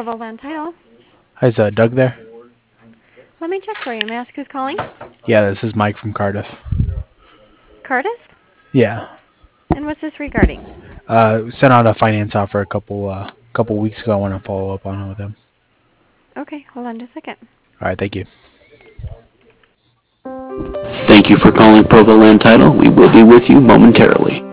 Provo Land Title. Hi, is Doug there? Let me check for you. May I ask who's calling? Yeah, this is Mike from Cardiff. Curtis? Yeah. And what's this regarding? Sent out a finance offer a couple weeks ago. I want to follow up on it with him. Okay, hold on just a second. All right, thank you. Thank you for calling Provo Land Title. We will be with you momentarily.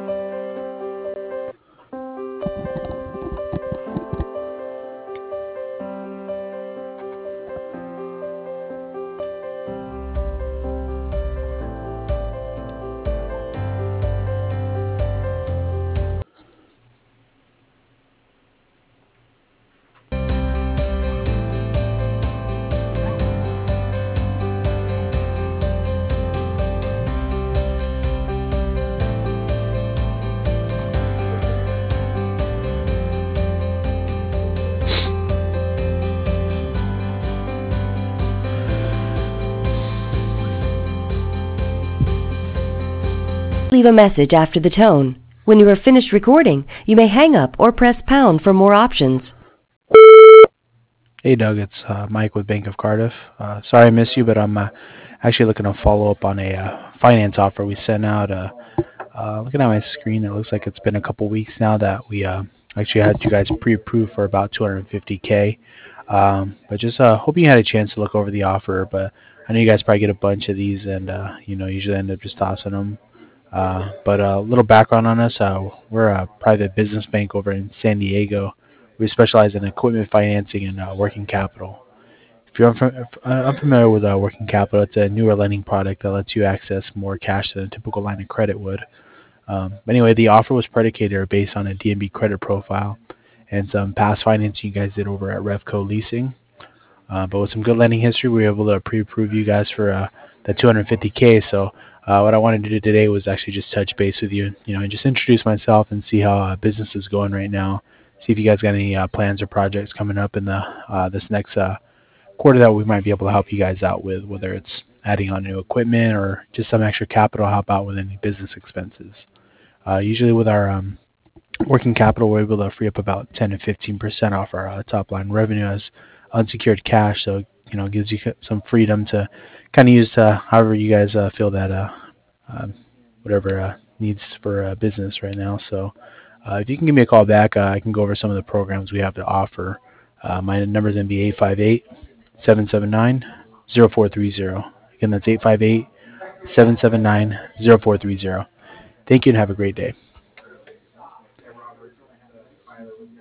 Leave a message after the tone. When you are finished recording, you may hang up or press pound for more options. Hey, Doug, it's Mike with Bank of Cardiff. Sorry I missed you, but I'm actually looking to follow up on a finance offer we sent out. Looking at my screen, it looks like it's been a couple weeks now that we actually had you guys pre-approved for about $250K. But just hoping you had a chance to look over the offer. But I know you guys probably get a bunch of these, and usually end up just tossing them. But a little background on us: we're a private business bank over in San Diego. We specialize in equipment financing and working capital. If you're unfamiliar with working capital, it's a newer lending product that lets you access more cash than a typical line of credit would. But anyway, the offer was predicated or based on a DNB credit profile and some past financing you guys did over at Revco Leasing. But with some good lending history, we were able to pre-approve you guys for the $250K. So what I wanted to do today was actually just touch base with you, and just introduce myself and see how business is going right now. See if you guys got any plans or projects coming up in this next quarter that we might be able to help you guys out with, whether it's adding on new equipment or just some extra capital to help out with any business expenses. Usually with our working capital, we're able to free up about 10 to 15% off our top line revenue as unsecured cash. So, it gives you some freedom to kind of use however you guys feel that whatever needs for business right now. So if you can give me a call back, I can go over some of the programs we have to offer. My number is going to be 858-779-0430. Again, that's 858-779-0430. Thank you and have a great day.